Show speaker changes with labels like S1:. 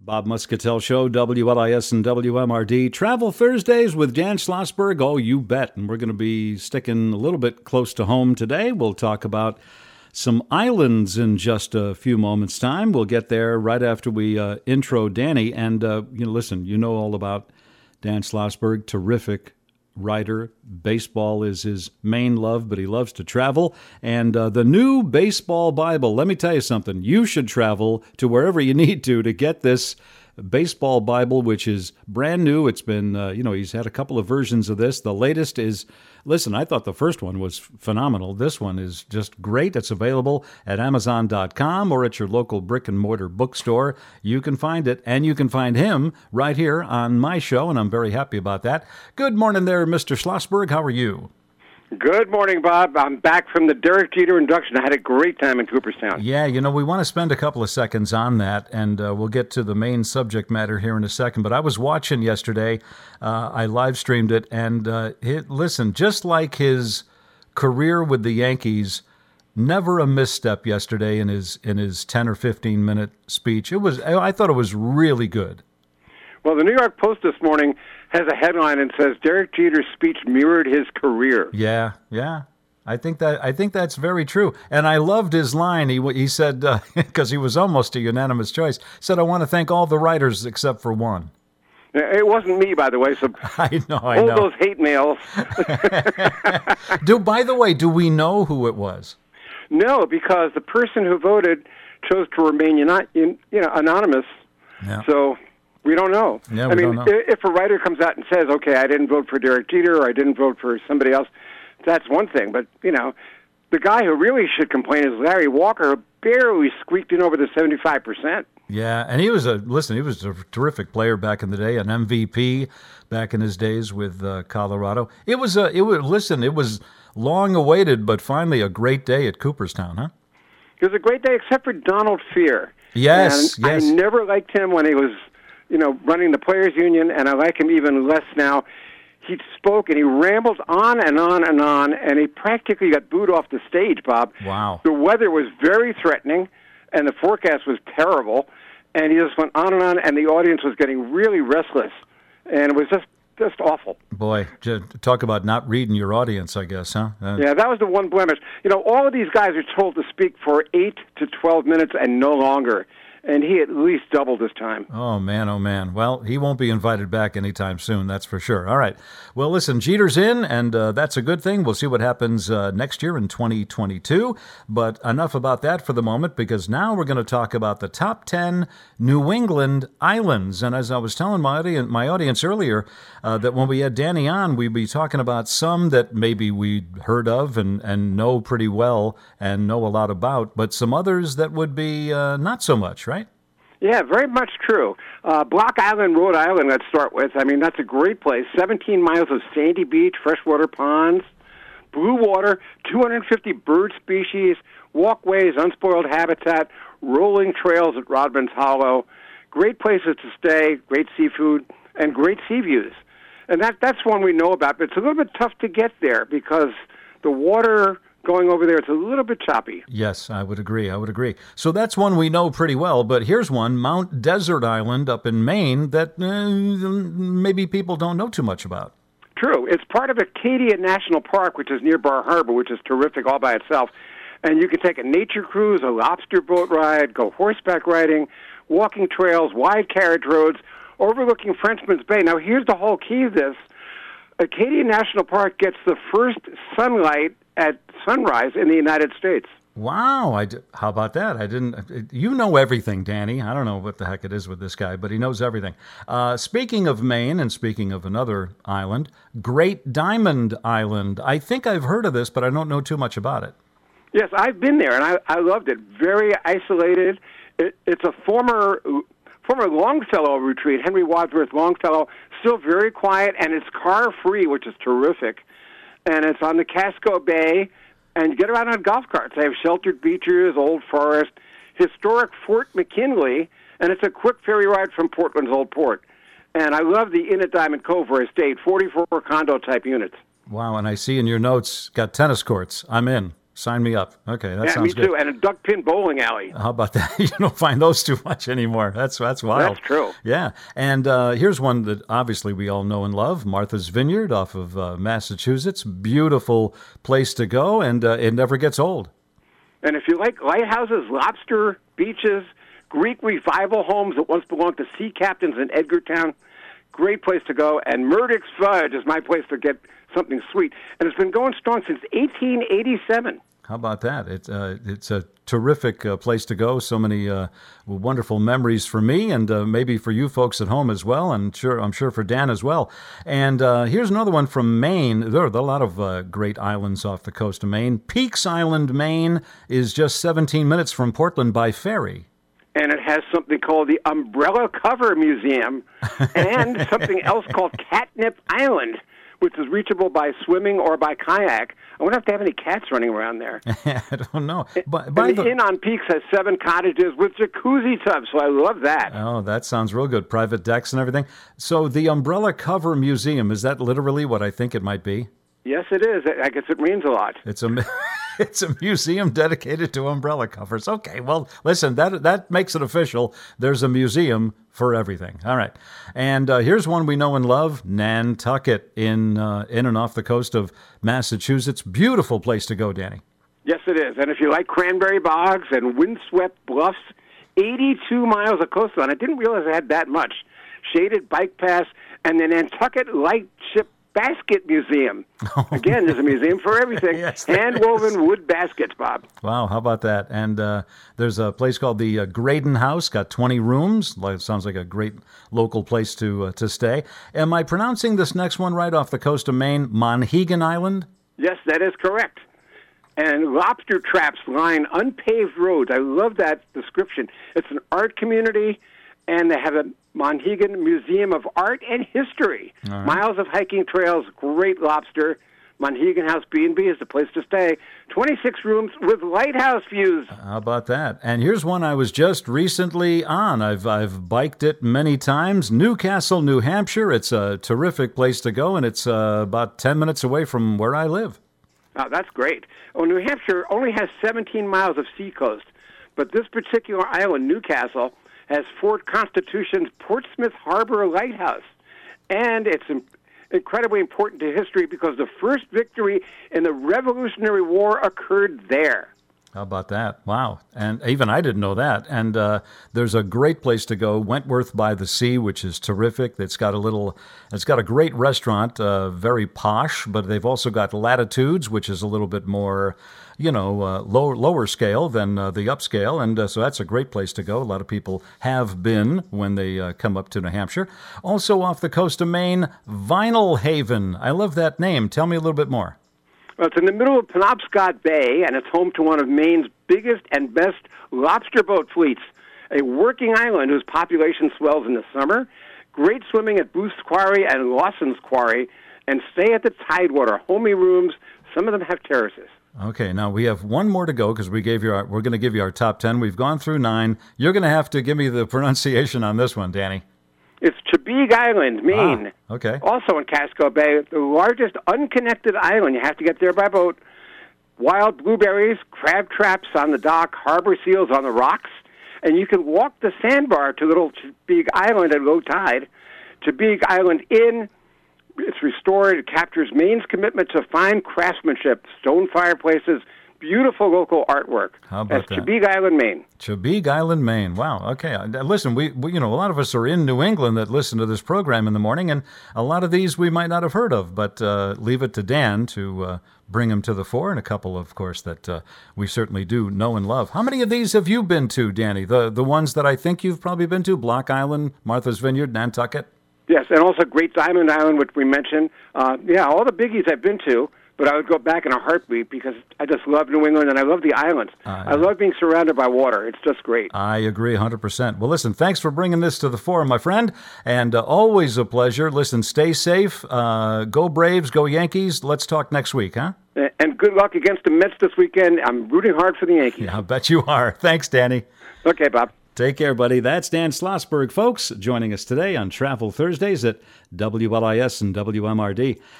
S1: Bob Muscatel Show, WLIS and WMRD. Travel Thursdays with Dan Schlossberg. Oh, you bet. And we're going to be sticking a little bit close to home today. We'll talk about some islands in just a few moments' time. We'll get there right after we intro Danny. And, listen, you know all about Dan Schlossberg, terrific writer. Baseball is his main love, but he loves to travel. And the new Baseball Bible, let me tell you something. You should travel to wherever you need to get this Baseball Bible, which is brand new. It's been, he's had a couple of versions of this. The latest is, listen, I thought the first one was phenomenal. This one is just great. It's available at Amazon.com or at your local brick and mortar bookstore. You can find it, and you can find him right here on my show, and I'm very happy about that. Good morning there, Mr. Schlossberg. How are you?
S2: Good morning, Bob. I'm back from the Derek Jeter induction. I had a great time in Cooperstown.
S1: Yeah, we want to spend a couple of seconds on that, and we'll get to the main subject matter here in a second. But I was watching yesterday. I live streamed it, and listen, just like his career with the Yankees, never a misstep yesterday in his 10 or 15 minute speech. I thought it was really good.
S2: Well, the New York Post this morning has a headline and says Derek Jeter's speech mirrored his career.
S1: Yeah. I think that's very true. And I loved his line. He said, because he was almost a unanimous choice, said, "I want to thank all the writers except for one."
S2: It wasn't me, by the way. So
S1: I know.
S2: All those hate mails.
S1: By the way, do we know who it was?
S2: No, because the person who voted chose to remain anonymous.
S1: Yeah.
S2: So we don't know.
S1: Yeah, we don't know.
S2: If a writer comes out and says, okay, I didn't vote for Derek Jeter or I didn't vote for somebody else, that's one thing. But, the guy who really should complain is Larry Walker, who barely squeaked in over the 75%.
S1: Yeah, and he was a terrific player back in the day, an MVP back in his days with Colorado. It was long awaited, but finally a great day at Cooperstown, huh?
S2: It was a great day except for Donald Fear.
S1: Yes.
S2: I never liked him when he was running the Players Union, and I like him even less now. He spoke, and he rambled on and on and on, and he practically got booed off the stage, Bob.
S1: Wow.
S2: The weather was very threatening, and the forecast was terrible, and he just went on, and the audience was getting really restless, and it was just awful.
S1: Boy, talk about not reading your audience, I guess, huh?
S2: Yeah, that was the one blemish. All of these guys are told to speak for 8 to 12 minutes and no longer. And he at least doubled his time.
S1: Oh, man. Well, he won't be invited back anytime soon, that's for sure. All right. Well, listen, Jeter's in, and that's a good thing. We'll see what happens next year in 2022. But enough about that for the moment, because now we're going to talk about the top 10 New England islands. And as I was telling my audience earlier, that when we had Danny on, we'd be talking about some that maybe we'd heard of and know pretty well and know a lot about, but some others that would be not so much, right?
S2: Yeah, very much true. Block Island, Rhode Island, let's start with. I mean, that's a great place. 17 miles of sandy beach, freshwater ponds, blue water, 250 bird species, walkways, unspoiled habitat, rolling trails at Rodman's Hollow, great places to stay, great seafood, and great sea views. And that's one we know about, but it's a little bit tough to get there because the water going over there, it's a little bit choppy.
S1: Yes, I would agree. So that's one we know pretty well, but here's one, Mount Desert Island up in Maine, that maybe people don't know too much about.
S2: True. It's part of Acadia National Park, which is near Bar Harbor, which is terrific all by itself. And you can take a nature cruise, a lobster boat ride, go horseback riding, walking trails, wide carriage roads, overlooking Frenchman's Bay. Now, here's the whole key of this. Acadia National Park gets the first sunlight at sunrise in the United States.
S1: Wow. How about that? You know everything, Danny. I don't know what the heck it is with this guy, but he knows everything. Speaking of Maine and speaking of another island, Great Diamond Island. I think I've heard of this, but I don't know too much about it.
S2: Yes, I've been there, and I loved it. Very isolated. It's a former Longfellow retreat, Henry Wadsworth Longfellow, still very quiet, and it's car-free, which is terrific. And it's on the Casco Bay, and you get around on golf carts. They have sheltered beaches, old forest, historic Fort McKinley, and it's a quick ferry ride from Portland's Old Port. And I love the Inn at Diamond Cove where I stayed, 44 condo-type units.
S1: Wow, and I see in your notes, got tennis courts. I'm in. Sign me up. Okay, that
S2: Yeah,
S1: sounds
S2: me too.
S1: good.
S2: And a duck pin bowling alley.
S1: How about that? You don't find those too much anymore. That's wild.
S2: That's true.
S1: Yeah. And here's one that obviously we all know and love, Martha's Vineyard off of Massachusetts. Beautiful place to go, and it never gets old.
S2: And if you like lighthouses, lobster beaches, Greek revival homes that once belonged to sea captains in Edgartown, great place to go. And Murdoch's Fudge is my place to get something sweet. And it's been going strong since 1887.
S1: How about that? It's a terrific place to go. So many wonderful memories for me, and maybe for you folks at home as well. And I'm sure for Dan as well. And here's another one from Maine. There are a lot of great islands off the coast of Maine. Peaks Island, Maine, is just 17 minutes from Portland by ferry.
S2: And it has something called the Umbrella Cover Museum and something else called Catnip Island, which is reachable by swimming or by kayak. I wonder if they have any cats running around there.
S1: I don't know.
S2: And the Inn on Peaks has 7 cottages with jacuzzi tubs, so I love that.
S1: Oh, that sounds real good. Private decks and everything. So the Umbrella Cover Museum, is that literally what I think it might be?
S2: Yes, it is. I guess it means a lot.
S1: It's a museum dedicated to umbrella covers. Okay, well, listen, that makes it official. There's a museum for everything. All right. And here's one we know and love, Nantucket in and off the coast of Massachusetts. Beautiful place to go, Danny.
S2: Yes, it is. And if you like cranberry bogs and windswept bluffs, 82 miles of coastline. I didn't realize I had that much. Shaded bike paths and the Nantucket Lightship Basket Museum. Again, there's a museum for everything.
S1: Yes,
S2: hand-woven wood baskets, Bob.
S1: Wow, how about that? And there's a place called the Graydon House, got 20 rooms. Sounds like a great local place to stay. Am I pronouncing this next one right off the coast of Maine, Monhegan Island?
S2: Yes, that is correct. And lobster traps line unpaved roads. I love that description. It's an art community, and they have a Monhegan Museum of Art and History. Right. Miles of hiking trails, great lobster. Monhegan House B&B is the place to stay. 26 rooms with lighthouse views.
S1: How about that? And here's one I was just recently on. I've biked it many times. Newcastle, New Hampshire. It's a terrific place to go, and it's about 10 minutes away from where I live.
S2: Oh, that's great. Oh, New Hampshire only has 17 miles of seacoast, but this particular island, Newcastle, has Fort Constitution's Portsmouth Harbor Lighthouse. And it's incredibly important to history because the first victory in the Revolutionary War occurred there.
S1: How about that? Wow. And even I didn't know that. And there's a great place to go, Wentworth by the Sea, which is terrific. It's got a great restaurant, very posh, but they've also got Latitudes, which is a little bit more, lower scale than the upscale. And so that's a great place to go. A lot of people have been when they come up to New Hampshire. Also off the coast of Maine, Vinyl Haven. I love that name. Tell me a little bit more.
S2: Well, it's in the middle of Penobscot Bay, and it's home to one of Maine's biggest and best lobster boat fleets, a working island whose population swells in the summer, great swimming at Booth's Quarry and Lawson's Quarry, and stay at the Tidewater, homey rooms. Some of them have terraces.
S1: Okay, now we have one more to go because we're going to give you our top 10. We've gone through 9. You're going to have to give me the pronunciation on this one, Danny.
S2: It's Chebeague Island, Maine.
S1: Ah, okay.
S2: Also in Casco Bay, the largest unconnected island. You have to get there by boat. Wild blueberries, crab traps on the dock, harbor seals on the rocks, and you can walk the sandbar to little Chebeague Island at low tide. Chebeague Island Inn, it's restored. It captures Maine's commitment to fine craftsmanship, stone fireplaces, beautiful local artwork.
S1: How about that?
S2: Chebeague Island, Maine.
S1: Chebeague Island, Maine. Wow. Okay. Listen, we a lot of us are in New England that listen to this program in the morning, and a lot of these we might not have heard of, but leave it to Dan to bring them to the fore, and a couple, of course, that we certainly do know and love. How many of these have you been to, Danny? The ones that I think you've probably been to? Block Island, Martha's Vineyard, Nantucket?
S2: Yes, and also Great Diamond Island, which we mentioned. All the biggies I've been to. But I would go back in a heartbeat because I just love New England and I love the islands. I love being surrounded by water. It's just great.
S1: I agree 100%. Well, listen, thanks for bringing this to the fore, my friend, and always a pleasure. Listen, stay safe. Go Braves, go Yankees. Let's talk next week, huh?
S2: And good luck against the Mets this weekend. I'm rooting hard for the Yankees.
S1: Yeah, I bet you are. Thanks, Danny.
S2: Okay, Bob.
S1: Take care, buddy. That's Dan Schlossberg, folks, joining us today on Travel Thursdays at WLIS and WMRD.